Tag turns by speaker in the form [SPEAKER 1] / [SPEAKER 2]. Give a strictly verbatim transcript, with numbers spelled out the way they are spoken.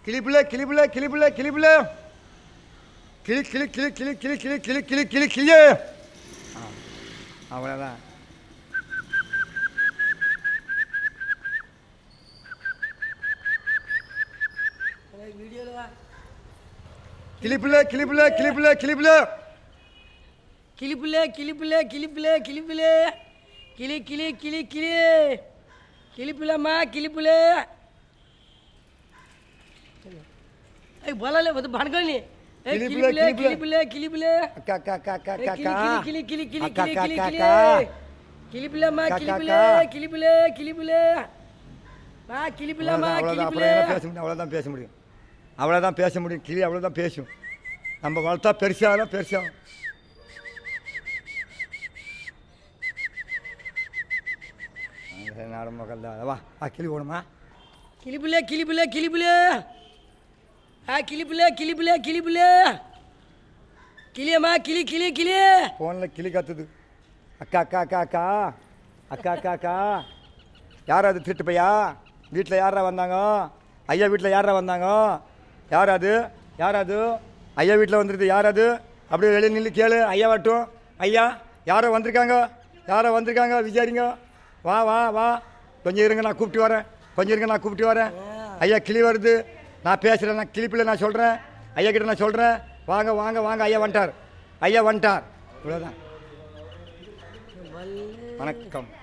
[SPEAKER 1] கிளிப்புல கிளிப்புல கிளிப்புல கிளிப்புல கிளி கிளி கிளி கிளி கிளி கிளி கிளி கிளி கிளி கிளியே. அவ்வளோதான். கிளிப்புல கிளிப்புல கிளிப்புல கிளிப்புல
[SPEAKER 2] கிளிப்புல கிளிப்புல கிளிப்புல கிளிப்புல கிளி கிளி கிளி கிளி கிளிப்புலம்மா கிளிப்புல ஏய் போலால வந்து பணக்கோனி ஏய் கிளிப்புல கிளிப்புல கிளிப்புல
[SPEAKER 1] அக்கா அக்கா அக்கா அக்கா அக்கா
[SPEAKER 2] கிளி கிளி கிளி கிளி கிளி கிளி கிளிப்புலம்மா கிளிப்புல கிளிப்புல கிளிப்புல மா கிளிப்புலம்மா கிளிப்புல.
[SPEAKER 1] பேச முடியும், அவ்வளோதான் பேச முடியும், அவ்வளோதான் பேச முடியும். கிளி அவ்வளோதான் பேசும். நம்ம வளர்த்தா பெருசாக பெருசாகும். நாடு மக்கள் தான் வா ஆ கிளி ஓடுமா
[SPEAKER 2] கிளிப்புல கிளிப்புல கிளிப்புல ஆ கிளிப்புல கிளிப்புல கிளிப்புல கிளியம்மா கிளி கிளி கிளி.
[SPEAKER 1] ஃபோனில் கிளி கத்துது. அக்கா அக்கா அக்கா அக்கா அக்கா அக்கா அக்கா யார் அது திருட்டு பையா? வீட்டில் யாரா வந்தாங்க? ஐயா வீட்டில் யாரா வந்தாங்க? யார் அது? யார் அது? ஐயா வீட்டில் வந்துருது. யார் அது? அப்படியே வெளியே நின்று கேளு. ஐயா வரட்டும். ஐயா யாரோ வந்திருக்காங்க, யாரோ வந்திருக்காங்க, விசாரிங்க. வா வா வா கொஞ்சம் இருங்க, நான் கூப்பிட்டு வரேன். கொஞ்சம் இருங்க, நான் கூப்பிட்டு வரேன். ஐயா கிளி வருது, நான் பேசுகிறேன். நான் கிளிப்பில் நான் சொல்கிறேன், ஐயா கிட்ட நான் சொல்கிறேன். வாங்க வாங்க வாங்க, ஐயா வந்துட்டார், ஐயா வந்துட்டார். இவ்வளோதான். வணக்கம்.